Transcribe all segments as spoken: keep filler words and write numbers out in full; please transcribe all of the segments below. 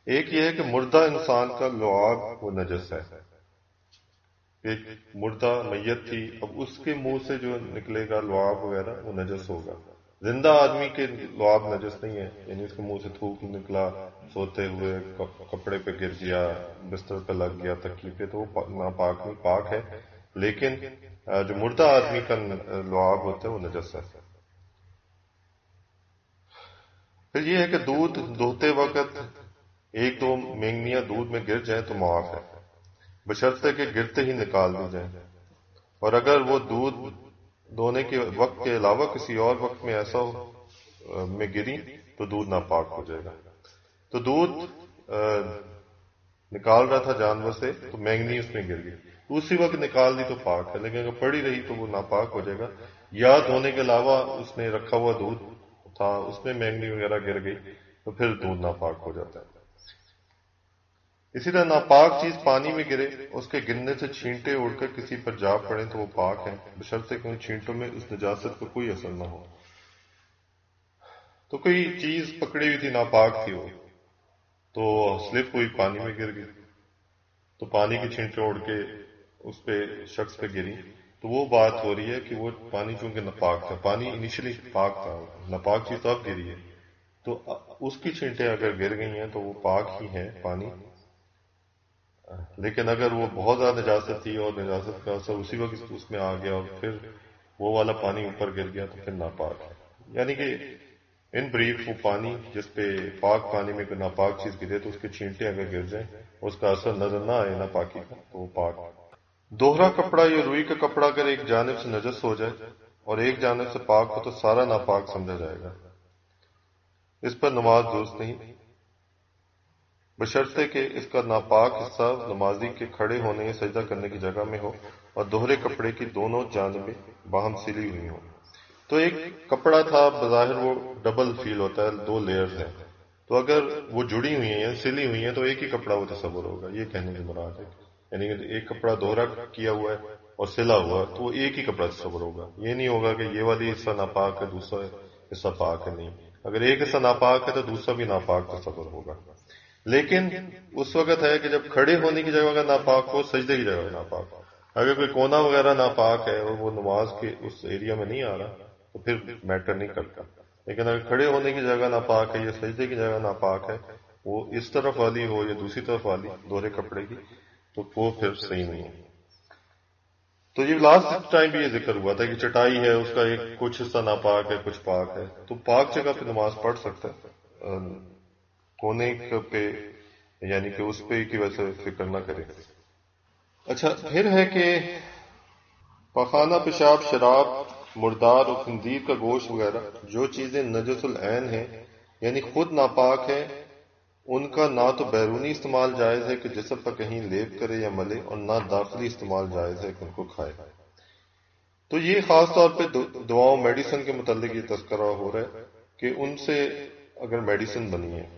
ایک یہ ہے کہ مردہ انسان کا لعاب وہ نجس ہے. ایک مردہ میت تھی، اب اس کے منہ سے جو نکلے گا لعاب وغیرہ وہ نجس ہوگا. زندہ آدمی کے لعاب نجس نہیں ہے، یعنی اس کے منہ سے تھوک نکلا سوتے ہوئے، کپڑے پہ گر گیا، بستر پہ لگ گیا، تکیے پہ، تو وہ ناپاک نہیں، پاک ہے. لیکن جو مردہ آدمی کا لعاب ہوتا ہے وہ نجس ہے. پھر یہ ہے کہ دودھ دھوتے وقت ایک دو مینگنیاں دودھ میں گر جائیں تو معاف ہے، بشرطے کہ گرتے ہی نکال دی جائیں. اور اگر وہ دودھ دھونے کے وقت کے علاوہ کسی اور وقت میں ایسا ہو میں گری تو دودھ ناپاک ہو جائے گا. تو دودھ نکال رہا تھا جانور سے تو مینگنی اس میں گر گئی، اسی وقت نکال دی تو پاک ہے، لیکن اگر پڑی رہی تو وہ ناپاک ہو جائے گا. یا دھونے کے علاوہ اس نے رکھا ہوا دودھ تھا، اس میں مینگنی وغیرہ گر گئی تو پھر دودھ ناپاک ہو جاتا ہے. اسی طرح ناپاک چیز پانی میں گرے، اس کے گرنے سے چھینٹے اڑ کر کسی پر جا پڑیں تو وہ پاک ہیں، بشرطے کہ ان چھینٹوں میں اس نجاست کا کوئی اثر نہ ہو. تو کوئی چیز پکڑی ہوئی تھی ناپاک تھی، وہ تو سلپ ہوئی، پانی میں گر گئی، تو پانی کی چھینٹیں اڑ کے اس پہ شخص پہ گری، تو وہ بات ہو رہی ہے کہ وہ پانی چونکہ ناپاک تھا، پانی انیشلی پاک تھا، ناپاک چیز تو اب گری ہے، تو اس کی چھینٹیں اگر گر گئی ہیں تو وہ پاک ہی ہیں پانی. لیکن اگر وہ بہت زیادہ نجاست تھی اور نجاست کا اثر اسی وقت اس میں آ گیا اور پھر وہ والا پانی اوپر گر گیا تو پھر ناپاک ہے. یعنی کہ ان بریف وہ پانی جس پہ پاک پانی میں کوئی ناپاک چیز گرے تو اس کے چھینٹے اگر گر جائیں اس کا اثر نظر نہ آئے ناپاکی کا تو وہ پاک. دوہرا کپڑا یا روئی کا کپڑا اگر ایک جانب سے نجس ہو جائے اور ایک جانب سے پاک ہو تو سارا ناپاک سمجھا جائے گا، اس پر نماز درست نہیں، بشرطے کہ اس کا ناپاک حصہ نمازی کے کھڑے ہونے یا سجدہ کرنے کی جگہ میں ہو اور دوہرے کپڑے کی دونوں جانبیں باہم سلی ہوئی ہوں. تو ایک کپڑا تھا، بظاہر وہ ڈبل فیل ہوتا ہے، دو لیئرز ہیں، تو اگر وہ جڑی ہوئی ہیں سلی ہوئی ہیں تو ایک ہی کپڑا وہ تصور ہوگا، یہ کہنے کی مراد ہے. یعنی کہ ایک کپڑا دوہرا کیا ہوا ہے اور سلا ہوا ہے تو وہ ایک ہی کپڑا تصور ہوگا. یہ نہیں ہوگا کہ یہ والی حصہ ناپاک ہے دوسرا حصہ پاک ہے، نہیں، اگر ایک حصہ ناپاک ہے تو دوسرا بھی ناپاک تصور ہوگا. لیکن اس وقت ہے کہ جب کھڑے ہونے کی جگہ کا ناپاک ہو، سجدے کی جگہ کا ناپاک ہو. اگر کوئی کونا وغیرہ ناپاک ہے اور وہ نماز کے اس ایریا میں نہیں آ رہا تو پھر میٹر نہیں کرتا. لیکن اگر کھڑے ہونے کی جگہ ناپاک ہے یا سجدے کی جگہ ناپاک ہے، وہ اس طرف والی ہو یا دوسری طرف والی دوہرے کپڑے کی، تو وہ پھر صحیح نہیں ہے. تو یہ لاسٹ ٹائم بھی یہ ذکر ہوا تھا کہ چٹائی ہے، اس کا ایک کچھ حصہ ناپاک ہے کچھ پاک ہے، تو پاک جگہ پہ نماز پڑھ سکتا ہے، کونے پہ یعنی کہ اس پہ کی وجہ سے فکر نہ کرے. اچھا، پھر ہے کہ پخانہ، پیشاب، شراب، مردار اور خنزیر کا گوشت وغیرہ جو چیزیں نجس العین ہیں یعنی خود ناپاک ہیں، ان کا نہ تو بیرونی استعمال جائز ہے کہ جسم پر کہیں لیپ کرے یا ملے، اور نہ داخلی استعمال جائز ہے کہ ان کو کھائے. تو یہ خاص طور پہ دواؤں میڈیسن کے متعلق یہ تذکرہ ہو رہا ہے کہ ان سے اگر میڈیسن بنی ہے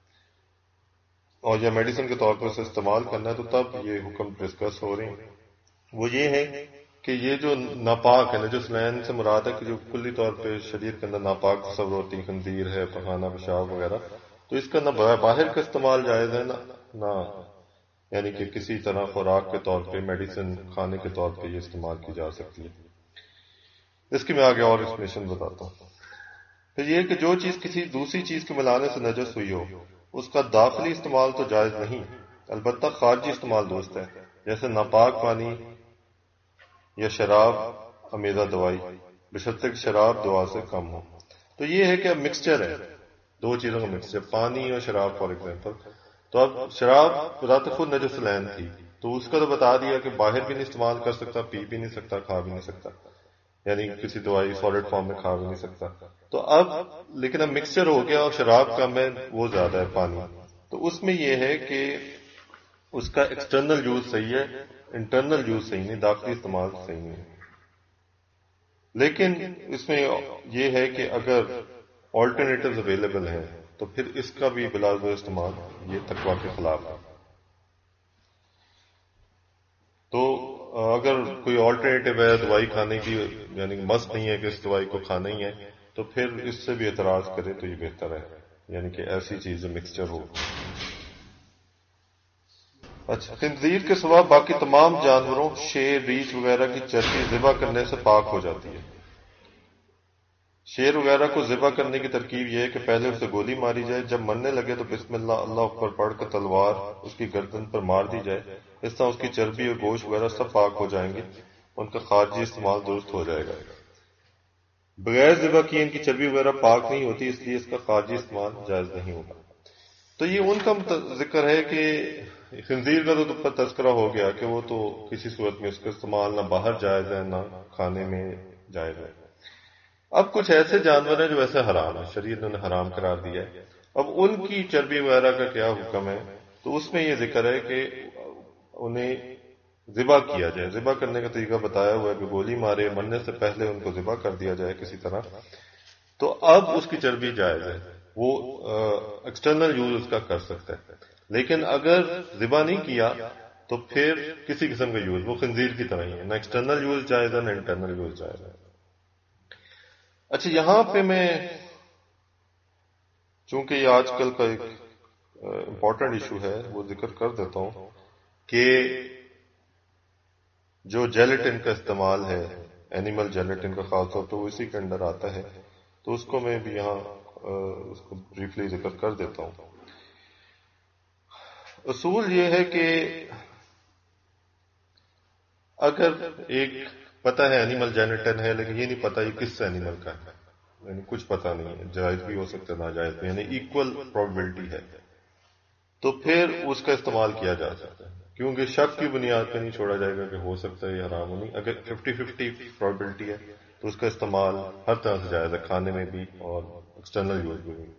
اور یا میڈیسن کے طور پر اسے استعمال کرنا ہے تو تب یہ حکم ڈسکس ہو رہے ہیں. وہ یہ ہے کہ یہ جو ناپاک ہے، نجس العین سے مراد ہے کہ جو کلی طور پہ شریعت کے اندر ناپاک تصور ہوتی، خنزیر ہے، پخانہ، پیشاب وغیرہ، تو اس کا نہ باہر کا استعمال جائز ہے، نہ نہ یعنی کہ کسی طرح خوراک کے طور پہ، میڈیسن کھانے کے طور پہ یہ استعمال کی جا سکتی ہے. اس کی میں آگے اور ایکسپلینیشن بتاتا ہوں. پھر یہ کہ جو چیز کسی دوسری چیز کے ملانے سے نجس ہوئی ہو اس کا داخلی استعمال تو جائز نہیں، البتہ خارجی استعمال درست ہے، جیسے ناپاک پانی یا شراب امیزہ دوائی، بشرطے کہ شراب دوا سے کم ہو. تو یہ ہے کہ اب مکسچر ہے، دو چیزوں کا مکسچر، پانی اور شراب فار ایگزامپل. تو اب شراب بذات خود نجس العین تھی تو اس کا تو بتا دیا کہ باہر بھی نہیں استعمال کر سکتا، پی بھی نہیں سکتا، کھا بھی نہیں سکتا، یعنی کسی دوائی سالڈ فارم میں کھا بھی نہیں سکتا. تو اب لیکن اب مکسچر ہو گیا اور شراب کم ہے، وہ زیادہ ہے پانی، تو اس میں یہ ہے کہ اس کا ایکسٹرنل یوز صحیح ہے، انٹرنل یوز صحیح نہیں، داخلی استعمال صحیح نہیں. لیکن اس میں یہ ہے کہ اگر آلٹرنیٹیوز اویلیبل ہیں تو پھر اس کا بھی بلازم استعمال یہ تقویٰ کے خلاف ہے. تو اگر کوئی آلٹرنیٹیو ہے دوائی کھانے کی، یعنی مست نہیں ہے کہ اس دوائی کو کھانا ہی ہے، تو پھر اس سے بھی اعتراض کرے تو یہ بہتر ہے، یعنی کہ ایسی چیز مکسچر ہو. اچھا، خنزیر کے سوا باقی تمام جانوروں، شیر، ریچھ وغیرہ کی چربی ذبح کرنے سے پاک ہو جاتی ہے۔ شیر وغیرہ کو ذبح کرنے کی ترکیب یہ ہے کہ پہلے اسے گولی ماری جائے، جب مرنے لگے تو بسم اللہ اللہ اکبر پڑھ کر تلوار اس کی گردن پر مار دی جائے۔ اس طرح اس کی چربی اور گوشت وغیرہ سب پاک ہو جائیں گے، ان کا خارجی استعمال درست ہو جائے گا۔ بغیر ذبح کیے ان کی چربی وغیرہ پاک نہیں ہوتی، اس لیے اس کا خارجی استعمال جائز نہیں ہوگا۔ تو یہ ان کا ذکر ہے کہ خنزیر کا تو پر تذکرہ ہو گیا کہ وہ تو کسی صورت میں اس کا استعمال نہ باہر جائز ہے نہ کھانے میں جائز ہے۔ اب کچھ ایسے جانور ہیں جو ایسے حرام ہیں، شریعت نے حرام قرار دیا ہے۔ اب ان کی چربی وغیرہ کا کیا حکم ہے؟ تو اس میں یہ ذکر ہے کہ انہیں ذبح کیا جائے۔ ذبح کرنے کا طریقہ بتایا ہوا ہے کہ گولی مارے، مرنے سے پہلے ان کو ذبح کر دیا جائے کسی طرح، تو اب اس کی چربی جائز ہے، وہ ایکسٹرنل یوز اس کا کر سکتا ہے۔ لیکن اگر ذبح نہیں کیا تو پھر کسی قسم کا یوز وہ خنزیر کی طرح ہی ہے، نہ ایکسٹرنل یوز جائز ہے نہ انٹرنل یوز جائز ہے۔ اچھا، یہاں پہ میں چونکہ یہ آج کل کا ایک امپورٹنٹ ایشو ہے وہ ذکر کر دیتا ہوں کہ جو جیلیٹن کا استعمال ہے، اینیمل جیلیٹن کا خاص طور پہ وہ اسی کے اندر آتا ہے، تو اس کو میں بھی یہاں اس کو بریفلی ذکر کر دیتا ہوں۔ اصول یہ ہے کہ اگر ایک پتہ ہے اینیمل جیلیٹن ہے لیکن یہ نہیں پتا یہ کس اینیمل کا ہے، یعنی کچھ پتہ نہیں ہے، جائز بھی ہو سکتا ہے ناجائز بھی، یعنی ایکول پروبیبلٹی ہے، تو پھر اس کا استعمال کیا جا سکتا ہے، کیونکہ شک کی بنیاد پہ نہیں چھوڑا جائے گا کہ ہو سکتا ہے یہ حرام ہو نہیں۔ اگر ففٹی ففٹی پروبیبلٹی ہے تو اس کا استعمال ہر طرح سے جائز ہے، کھانے میں بھی اور ایکسٹرنل یوز میں بھی۔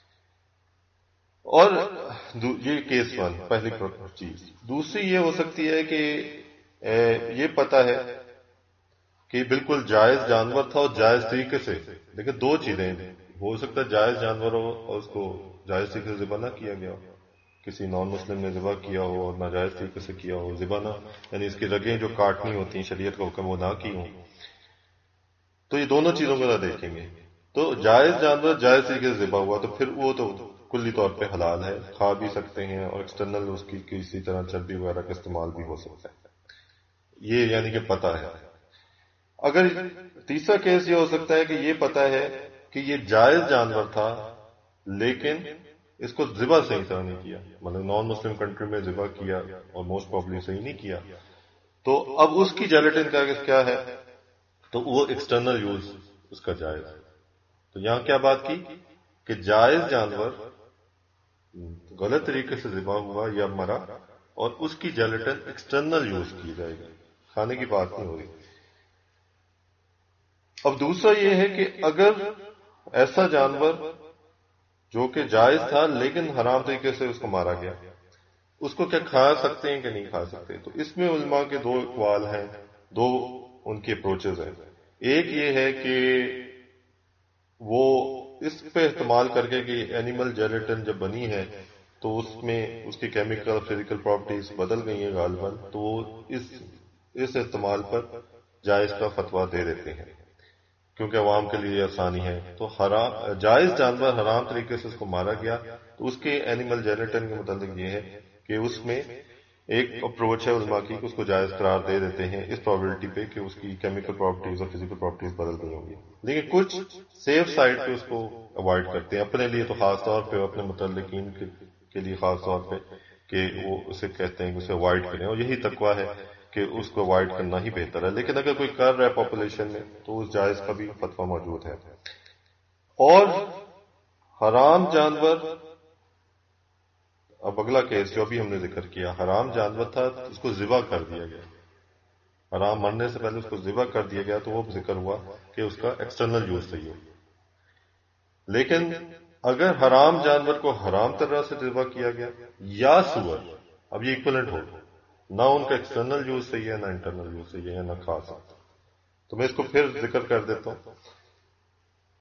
اور یہ کیس ون، پہلی چیز۔ دوسری یہ ہو سکتی ہے کہ یہ پتا ہے کہ بالکل جائز جانور تھا اور جائز طریقے سے، لیکن دو چیزیں ہو سکتا ہے، جائز جانور ہو اور اس کو جائز طریقے سے ذبح نہ کیا گیا ہو، کسی نان مسلم نے ذبح کیا ہو اور ناجائز طریقے سے کیا ہو، ذبح نہ یعنی اس کی رگیں جو کاٹنی ہوتی ہیں شریعت کا حکم وہ نہ کی ہوں، تو یہ دونوں چیزوں کو دیکھیں گے۔ تو جائز جانور جائز طریقے سے ذبح ہوا تو پھر وہ تو کلی طور پہ حلال ہے، کھا بھی سکتے ہیں، اور ایکسٹرنل اس کی کسی طرح چربی وغیرہ کا استعمال بھی ہو سکتا ہے، یہ یعنی کہ پتہ ہے۔ اگر تیسرا کیس یہ ہو سکتا ہے کہ یہ پتہ ہے کہ یہ جائز جانور تھا لیکن اس کو ذبح صحیح طرح نہیں کیا، مطلب نان مسلم کنٹری میں ذبح کیا اور موسٹ پرابلی صحیح نہیں کیا، تو اب اس کی جیلیٹن کا کیا ہے؟ تو وہ ایکسٹرنل یوز اس کا جائز ہے۔ تو یہاں کیا بات کی کہ جائز جانور غلط طریقے سے ذبح ہوا یا مرا اور اس کی جیلیٹن ایکسٹرنل یوز کی جائے گی، کھانے کی بات نہیں ہو رہی۔ اب دوسرا یہ ہے کہ اگر ایسا جانور جو کہ جائز تھا لیکن حرام طریقے سے اس کو مارا گیا، اس کو کیا کھا سکتے ہیں کہ نہیں کھا سکتے؟ تو اس میں علماء کے دو اقوال ہیں، دو ان کی اپروچز ہیں۔ ایک یہ ہے کہ وہ اس پہ استعمال کر کے کہ اینیمل جیلیٹن جب بنی ہے تو اس میں اس کی کیمیکل فزیکل پراپرٹیز بدل گئی ہیں غالباً، تو وہ اس اس استعمال پر جائز کا فتویٰ دے دیتے ہیں کیونکہ عوام کے لیے آسانی ہے۔ تو حرام جائز جانور حرام طریقے سے اس کو مارا گیا تو اس کے اینیمل جیلیٹن کے متعلق یہ ہے کہ اس میں ایک اپروچ ہے علماء کی کہ اس کو جائز قرار دے دیتے ہیں اس پرابلٹی پہ کہ اس کی کیمیکل پراپرٹیز اور فزیکل پراپرٹیز بدل گئی ہوں گی، لیکن کچھ سیف سائڈ پہ اس کو اوائڈ کرتے ہیں اپنے لیے، تو خاص طور پہ اپنے متعلقین کے لیے خاص طور پہ کہ وہ اسے کہتے ہیں کہ اسے اوائڈ کریں، اور یہی تقویٰ ہے کہ اس کو اوائڈ کرنا ہی بہتر ہے۔ لیکن اگر کوئی کر رہا ہے پاپولیشن میں تو اس جائز کا بھی فتویٰ موجود ہے۔ اور حرام جانور، اب اگلا کیس جو ابھی ہم نے ذکر کیا، حرام جانور تھا اس کو ذبح کر دیا گیا، حرام مرنے سے پہلے اس کو ذبح کر دیا گیا، تو وہ ذکر ہوا کہ اس کا ایکسٹرنل یوز صحیح ہو۔ لیکن اگر حرام جانور کو حرام طرح سے ذبح کیا گیا یا سور، اب یہ ایکویلنٹ ہو، نہ ان کا ایکسٹرنل یوز صحیح ہے نہ انٹرنل یوز صحیح ہے نہ کھا سکتا، تو میں اس کو پھر ذکر کر دیتا ہوں